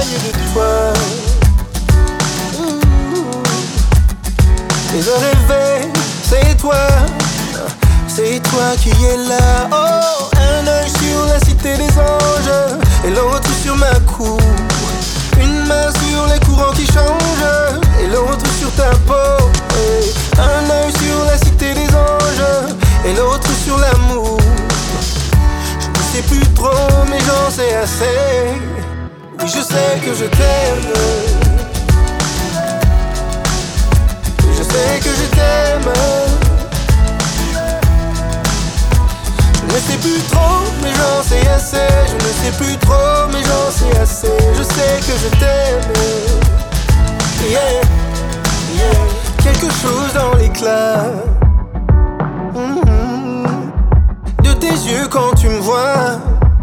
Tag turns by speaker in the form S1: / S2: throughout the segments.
S1: m'éloigne de toi. Les heures rêvées, c'est toi qui es là. Oh, un œil sur la cité des anges et l'autre sur ma cour. Une main sur les courants qui changent et l'autre sur ta peau. Hey. Un œil sur la cité des anges et l'autre sur l'amour. Je ne sais plus trop mais j'en sais assez. Oui, je sais que je t'aime. Je sais que je t'aime. Je ne sais plus trop mais j'en sais assez. Je ne sais plus trop mais j'en sais assez. Je sais que je t'aime. Yeah, yeah. Quelque chose dans l'éclat de tes yeux quand tu me vois.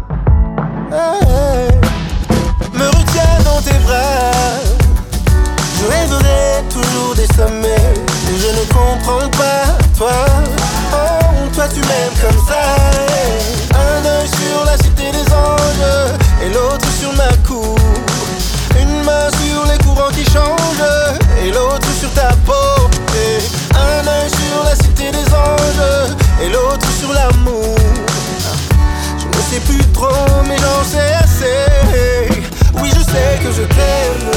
S1: Hey. Me retiens dans tes bras. Je rêverai toujours des sommets. Mais je ne comprends pas toi. Oh, toi tu m'aimes comme ça. Un œil sur la cité des anges et l'autre sur ma cour. Une main sur les courants qui changent et l'autre sur ta peau. Et un œil sur la cité des anges et l'autre sur l'amour. Je ne sais plus trop mais j'en sais assez. Oui, je sais que je t'aime.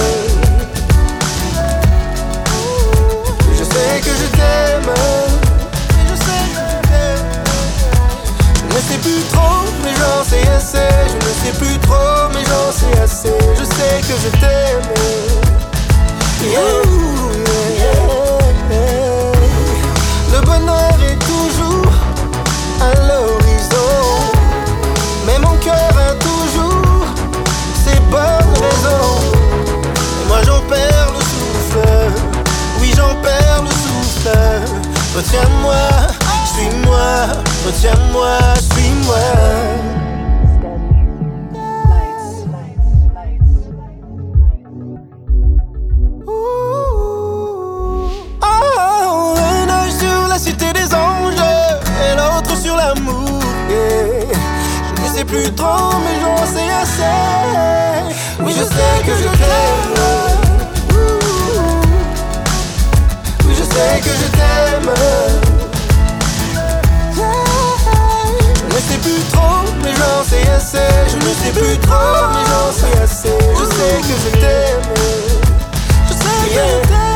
S1: Je sais que je t'aime. Je sais que je t'aime. Je ne sais plus trop mais j'en sais assez. Je ne sais plus trop mais j'en sais assez. Je sais que je t'aime. Yeah, yeah, yeah. Le bonheur est toujours à l'horizon, mais mon cœur a toujours ses bonnes raisons. Et moi j'en perds le souffle. Oui, j'en perds le souffle. Retiens-moi, suis-moi. Retiens-moi, suis-moi. Oh, un œil sur la cité des anges et l'autre sur l'amour. Yeah. Je ne sais plus trop mais j'en sais assez. Oui, je sais que je t'aime. Oui, je sais que je t'aime. Je ne sais plus trop mais j'en sais assez. Je ne sais plus trop mais j'en sais assez. Je sais que je t'aime. Je sais que je t'aime.